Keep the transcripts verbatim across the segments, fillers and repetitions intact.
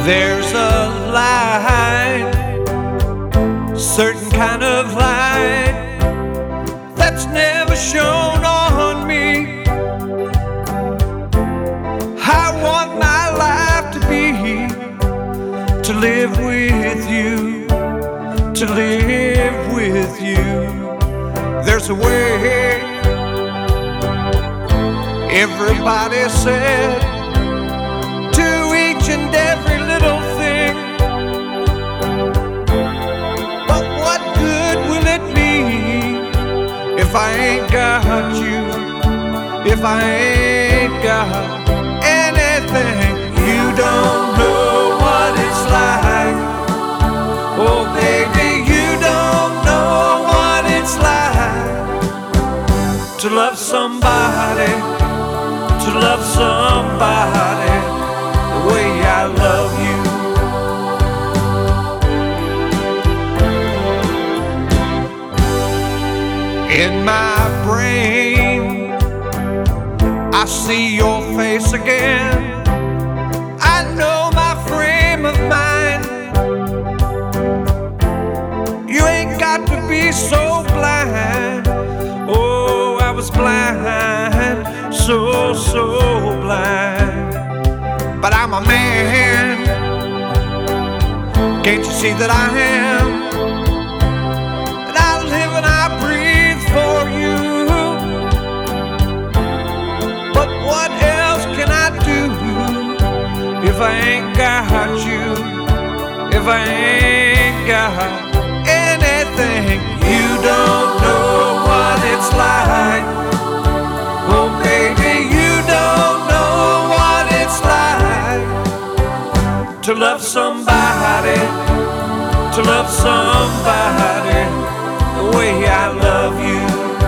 There's a light, certain kind of light that's never shone on me. I want my life to be, to live with you, to live with you. There's a way, everybody said, to each and every little thing. But what good will it be if I ain't got you, if I ain't got anything? You don't know what it's like. Oh baby, you don't know what it's like to love somebody, to love somebody the way I love you. In my brain, I see your face again. I know my frame of mind. You ain't got to be so blind. Oh, I was blind, so, so blind. But I'm a man, can't you see that I am? And I live and I breathe for you. But what else can I do if I ain't got you, if I ain't got anything? You don't know what it's like. Oh baby, you don't know what it's like to love somebody, to love somebody the way I love you.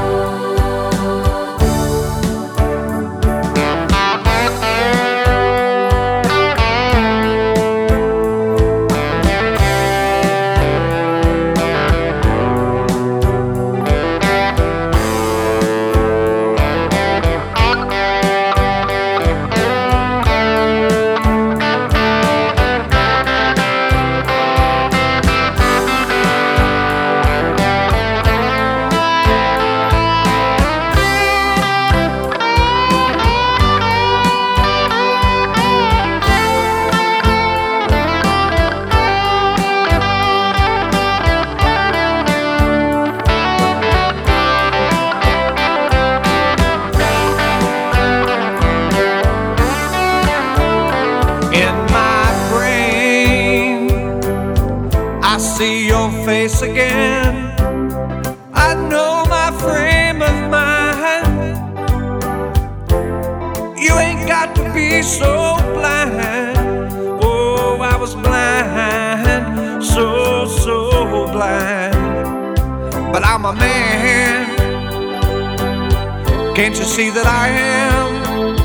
I see your face again. I know my frame of mind. You ain't got to be so blind. Oh, I was blind, so, so blind. But I'm a man, can't you see that I am?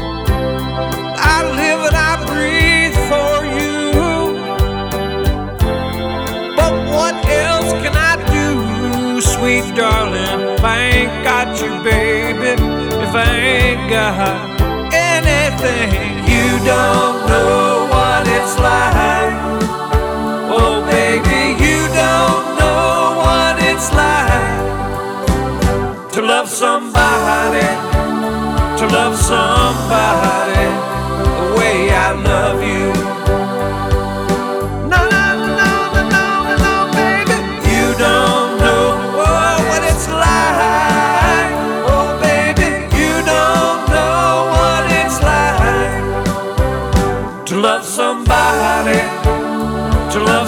I live and I breathe for you. What else can I do, sweet darling, if I ain't got you, baby, if I ain't got anything? You don't know what it's like. Oh baby, you don't know what it's like to love somebody, to love somebody the way I love you. To love somebody, to love